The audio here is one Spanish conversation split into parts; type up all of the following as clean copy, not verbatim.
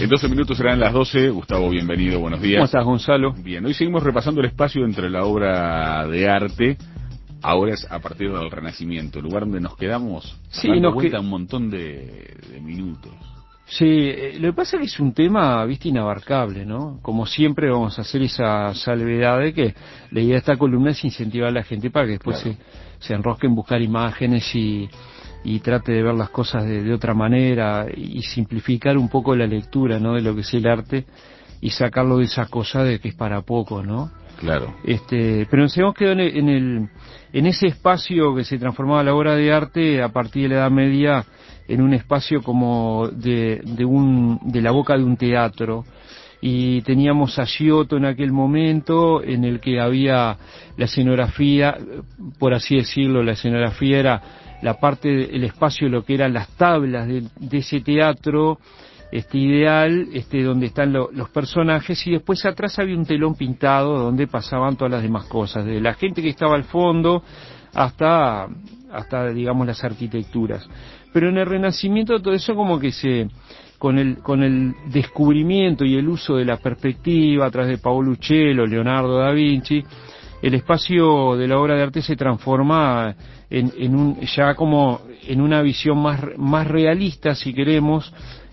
12 minutos serán las 12. Gustavo, bienvenido, buenos días. ¿Cómo estás, Gonzalo? Bien, hoy seguimos repasando el espacio entre la obra de arte. Ahora es a partir del Renacimiento, el lugar donde nos quedamos dando vuelta un montón de minutos. Sí, lo que pasa es que es un tema, viste, inabarcable, ¿no? Como siempre vamos a hacer esa salvedad de que la idea de esta columna es incentivar a la gente para que después se enrosque en buscar imágenes y trate de ver las cosas de otra manera y simplificar un poco la lectura, ¿no?, de lo que es el arte y sacarlo de esa cosa de que es para poco, ¿no? Claro. Pero nos hemos quedado en ese espacio que se transformaba la obra de arte a partir de la Edad Media en un espacio como de la boca de un teatro, y teníamos a Giotto en aquel momento en el que había la escenografía, por así decirlo, la escenografía era la parte, el espacio de lo que eran las tablas de ese teatro ideal, donde están los personajes, y después atrás había un telón pintado donde pasaban todas las demás cosas, de la gente que estaba al fondo hasta digamos las arquitecturas. Pero en el Renacimiento todo eso como que con el descubrimiento y el uso de la perspectiva a través de Paolo Uccello, Leonardo da Vinci, el espacio de la obra de arte se transforma ya como en una visión más realista, si queremos,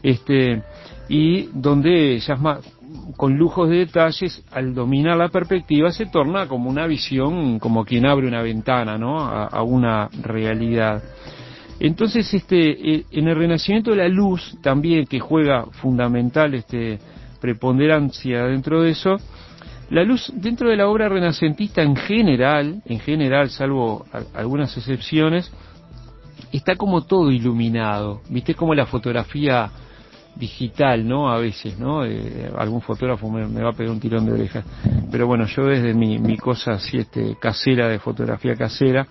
y donde ya es más, con lujos de detalles, al dominar la perspectiva se torna como una visión, como quien abre una ventana, ¿no?, a una realidad. Entonces, en el Renacimiento, la luz también, que juega fundamental preponderancia dentro de eso. La luz dentro de la obra renacentista en general, salvo algunas excepciones, está como todo iluminado, viste, como la fotografía digital, ¿no? A veces, ¿no? Algún fotógrafo me va a pegar un tirón de orejas, pero bueno, yo desde mi cosa así, casera, de fotografía casera,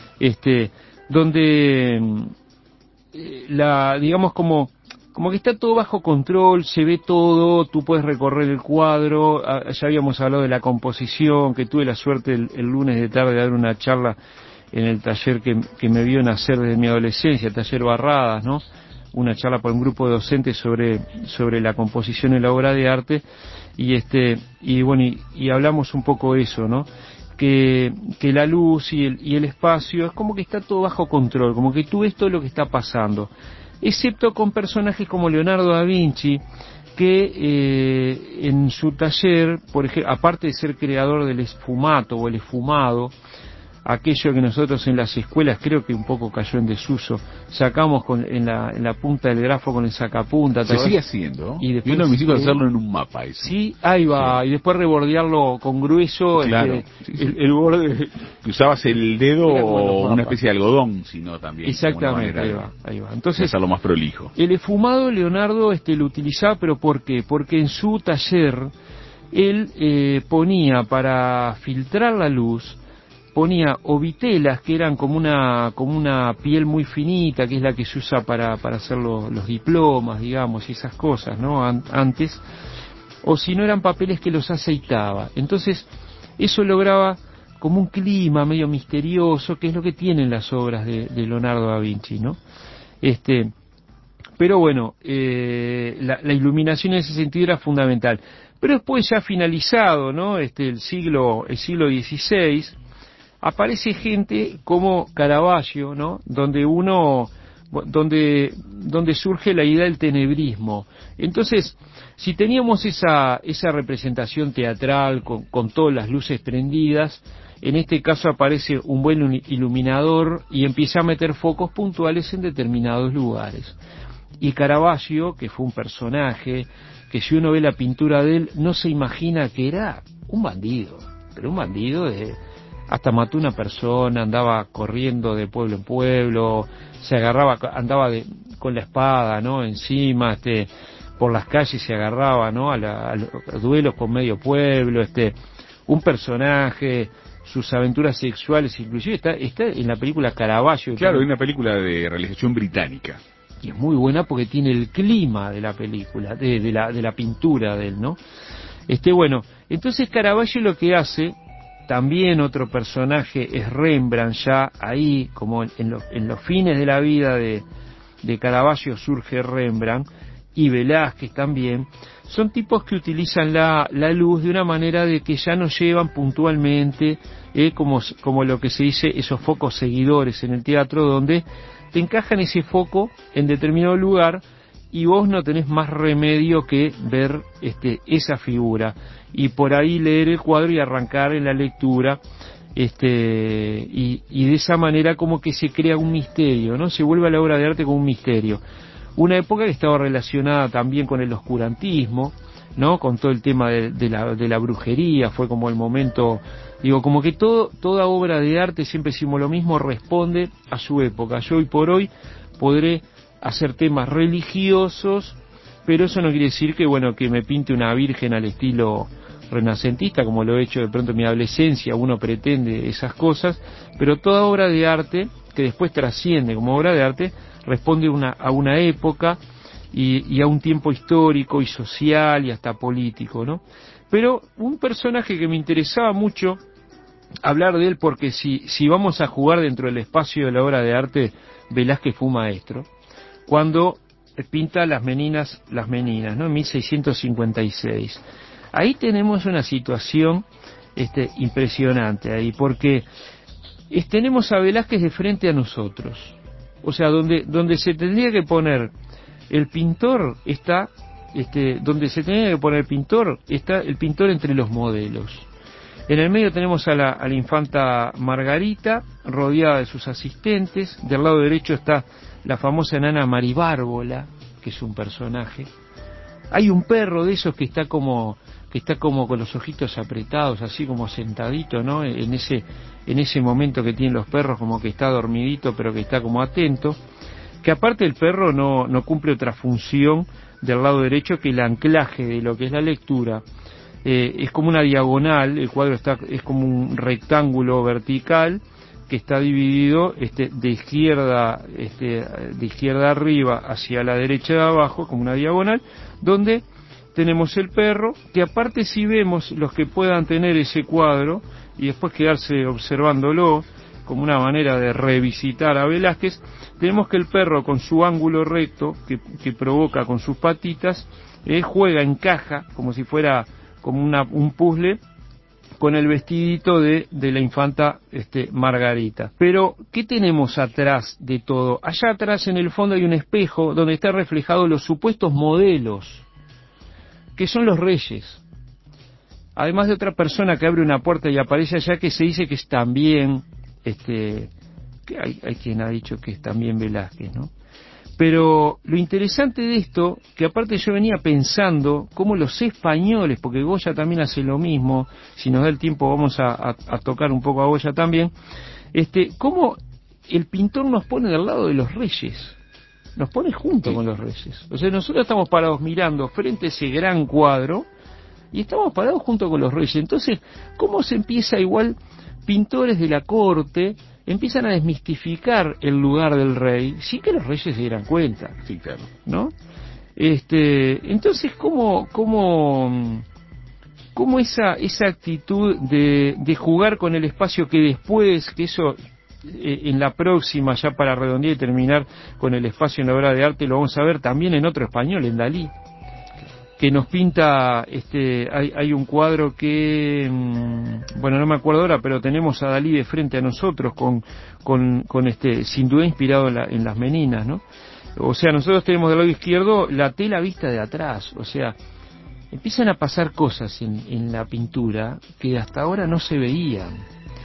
donde digamos como que está todo bajo control, se ve todo, tú puedes recorrer el cuadro. Ya habíamos hablado de la composición, que tuve la suerte el lunes de tarde de dar una charla en el taller que me vio nacer desde mi adolescencia, el taller Barradas, ¿no? Una charla por un grupo de docentes sobre la composición en la obra de arte, y bueno, y hablamos un poco de eso, ¿no? Que la luz y el espacio es como que está todo bajo control, como que tú ves todo lo que está pasando, excepto con personajes como Leonardo da Vinci, que en su taller, por ejemplo, aparte de ser creador del esfumato o el esfumado, aquello que nosotros en las escuelas creo que un poco cayó en desuso, sacamos en la punta del grafo con el sacapunta. Se sigue haciendo, y después, yo no me hice hacerlo en un mapa eso. Sí, ahí va, sí. Y después rebordearlo con grueso, claro, el borde. Que usabas el dedo o una especie de algodón, sino también. Exactamente, ahí va. Entonces, hacerlo más prolijo. El esfumado Leonardo lo utilizaba, pero ¿por qué? Porque en su taller él ponía, para filtrar la luz, ponía ovitelas que eran como una piel muy finita, que es la que se usa para hacer los diplomas, digamos, y esas cosas, ¿no? Antes, o si no, eran papeles que los aceitaba. Entonces eso lograba como un clima medio misterioso, que es lo que tienen las obras de Leonardo da Vinci, ¿no? Pero bueno, la iluminación en ese sentido era fundamental. Pero después, ya finalizado, ¿no?, el siglo XVI, aparece gente como Caravaggio, ¿no?, donde surge la idea del tenebrismo. Entonces, si teníamos esa representación teatral con todas las luces prendidas, en este caso aparece un buen iluminador y empieza a meter focos puntuales en determinados lugares. Y Caravaggio, que fue un personaje que, si uno ve la pintura de él, no se imagina que era un bandido, pero un bandido hasta mató una persona, andaba corriendo de pueblo en pueblo, andaba con la espada, ¿no?, encima, por las calles se agarraba, ¿no?, a duelos con medio pueblo, un personaje, sus aventuras sexuales, inclusive está en la película Caravaggio. Claro, hay una película de realización británica. Y es muy buena porque tiene el clima de la película, de la pintura de él, ¿no? Bueno, entonces Caravaggio lo que hace, también otro personaje es Rembrandt, ya ahí, como en los fines de la vida de Caravaggio surge Rembrandt, y Velázquez también, son tipos que utilizan la luz de una manera de que ya no llevan puntualmente, como lo que se dice, esos focos seguidores en el teatro, donde te encajan ese foco en determinado lugar y vos no tenés más remedio que ver esa figura y por ahí leer el cuadro y arrancar en la lectura, y de esa manera como que se crea un misterio, ¿no? Se vuelve a la obra de arte como un misterio. Una época que estaba relacionada también con el oscurantismo, ¿no? Con todo el tema de la brujería, fue como el momento, digo, como que toda obra de arte, siempre decimos lo mismo, responde a su época. Yo hoy por hoy podré hacer temas religiosos, pero eso no quiere decir que, bueno, que me pinte una virgen al estilo renacentista, como lo he hecho de pronto en mi adolescencia, uno pretende esas cosas, pero toda obra de arte, que después trasciende como obra de arte, responde a una época y a un tiempo histórico y social y hasta político, ¿no? Pero un personaje que me interesaba mucho hablar de él, porque si vamos a jugar dentro del espacio de la obra de arte, Velázquez fue un maestro, cuando pinta las meninas, ¿no? En 1656. Ahí tenemos una situación impresionante ahí, porque tenemos a Velázquez de frente a nosotros. O sea, donde se tendría que poner el pintor está, donde se tendría que poner el pintor, está el pintor entre los modelos. En el medio tenemos a la infanta Margarita, rodeada de sus asistentes. Del lado derecho está la famosa enana Maribárbola, que es un personaje. Hay un perro de esos que está como con los ojitos apretados, así como sentadito, ¿no? En ese momento que tienen los perros, como que está dormidito, pero que está como atento. Que aparte el perro no cumple otra función del lado derecho que el anclaje de lo que es la lectura. Es como una diagonal, el cuadro es como un rectángulo vertical que está dividido de izquierda arriba hacia la derecha de abajo, como una diagonal, donde tenemos el perro, que aparte, si vemos los que puedan tener ese cuadro y después quedarse observándolo como una manera de revisitar a Velázquez, tenemos que el perro, con su ángulo recto que provoca con sus patitas, juega, encaja como si fuera como un puzzle con el vestidito de la infanta Margarita. Pero, ¿qué tenemos atrás de todo? Allá atrás, en el fondo, hay un espejo donde están reflejados los supuestos modelos, que son los reyes. Además de otra persona que abre una puerta y aparece allá, que se dice que es también, que hay quien ha dicho que es también Velázquez, ¿no? Pero lo interesante de esto, que aparte yo venía pensando cómo los españoles, porque Goya también hace lo mismo, si nos da el tiempo vamos a tocar un poco a Goya también, cómo el pintor nos pone del lado de los reyes, nos pone junto con los reyes. O sea, nosotros estamos parados mirando frente a ese gran cuadro y estamos parados junto con los reyes. Entonces, ¿cómo se empieza igual? Pintores de la corte empiezan a desmistificar el lugar del rey sin que los reyes se dieran cuenta. Sí, claro. ¿No? Entonces, ¿cómo esa actitud de jugar con el espacio que después, que eso en la próxima, ya para redondear y terminar con el espacio en la obra de arte, lo vamos a ver también en otro español, en Dalí, que nos pinta, hay un cuadro que, bueno, no me acuerdo ahora, pero tenemos a Dalí de frente a nosotros sin duda inspirado en las meninas, ¿no? O sea, nosotros tenemos del lado izquierdo la tela vista de atrás, o sea, empiezan a pasar cosas en la pintura que hasta ahora no se veían.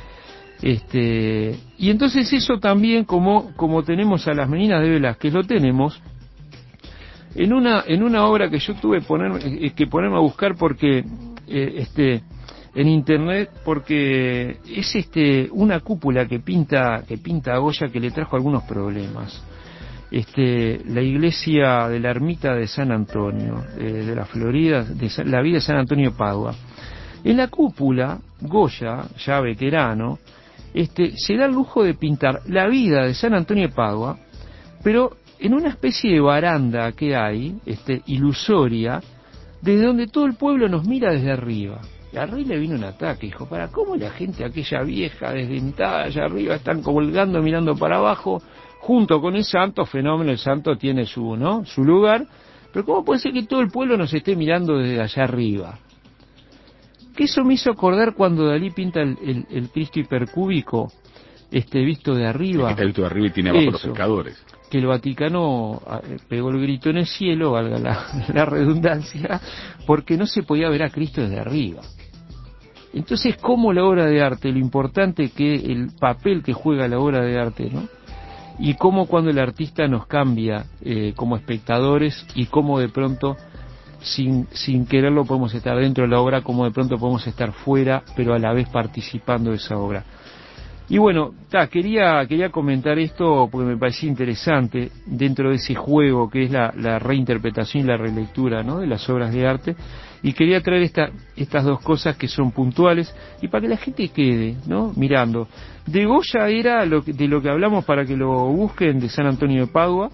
Y entonces eso también, como tenemos a las meninas de Velázquez, lo tenemos en una obra que yo tuve que ponerme a buscar porque en internet, porque es una cúpula que pinta Goya, que le trajo algunos problemas. La iglesia de la ermita de San Antonio, de la Florida, la vida de San Antonio Padua. En la cúpula, Goya, ya veterano, se da el lujo de pintar la vida de San Antonio de Padua, pero en una especie de baranda que hay, ilusoria, desde donde todo el pueblo nos mira desde arriba. Y al rey le vino un ataque, dijo, ¿cómo la gente, aquella vieja, desdentada allá arriba, están colgando, mirando para abajo, junto con el santo? Fenómeno, el santo tiene su lugar, pero ¿cómo puede ser que todo el pueblo nos esté mirando desde allá arriba? Que eso me hizo acordar cuando Dalí pinta el Cristo hipercúbico, visto de arriba. Sí, que está visto de arriba y tiene abajo los pescadores. Que el Vaticano pegó el grito en el cielo, valga la redundancia, porque no se podía ver a Cristo desde arriba. Entonces, ¿cómo la obra de arte, lo importante que el papel que juega la obra de arte, ¿no? Y cómo cuando el artista nos cambia como espectadores, y cómo de pronto, sin quererlo, podemos estar dentro de la obra, como de pronto podemos estar fuera, pero a la vez participando de esa obra. Y bueno, quería comentar esto porque me parecía interesante dentro de ese juego que es la reinterpretación y la relectura, ¿no?, de las obras de arte, y quería traer estas dos cosas que son puntuales y para que la gente quede, ¿no?, mirando. De Goya era de lo que hablamos, para que lo busquen, de San Antonio de Padua,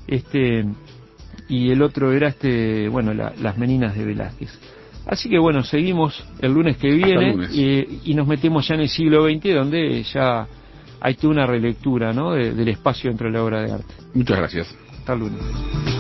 y el otro era las Meninas de Velázquez. Así que bueno, seguimos el lunes que viene y nos metemos ya en el siglo XX, donde ya hay toda una relectura, ¿no?, del espacio dentro de la obra de arte. Muchas gracias. Hasta el lunes.